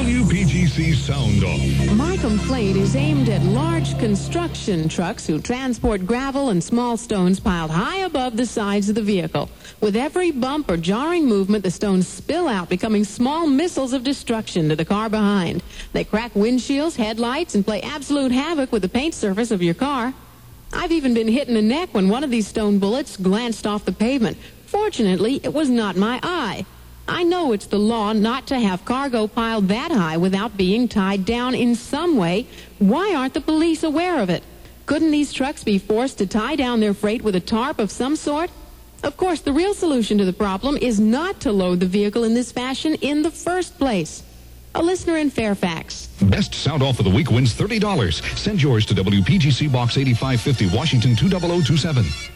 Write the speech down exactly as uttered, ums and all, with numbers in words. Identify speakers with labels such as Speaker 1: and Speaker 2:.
Speaker 1: W P G C Sound Off.
Speaker 2: My complaint is aimed at large construction trucks who transport gravel and small stones piled high above the sides of the vehicle. With every bump or jarring movement, the stones spill out, becoming small missiles of destruction to the car behind. They crack windshields, headlights, and play absolute havoc with the paint surface of your car. I've even been hit in the neck when one of these stone bullets glanced off the pavement. Fortunately, it was not my eye. I know it's the law not to have cargo piled that high without being tied down in some way. Why aren't the police aware of it? Couldn't these trucks be forced to tie down their freight with a tarp of some sort? Of course, the real solution to the problem is not to load the vehicle in this fashion in the first place. A listener in Fairfax.
Speaker 1: Best Sound Off of the Week wins thirty dollars. Send yours to W P G C Box eighty-five fifty, Washington two zero zero two seven.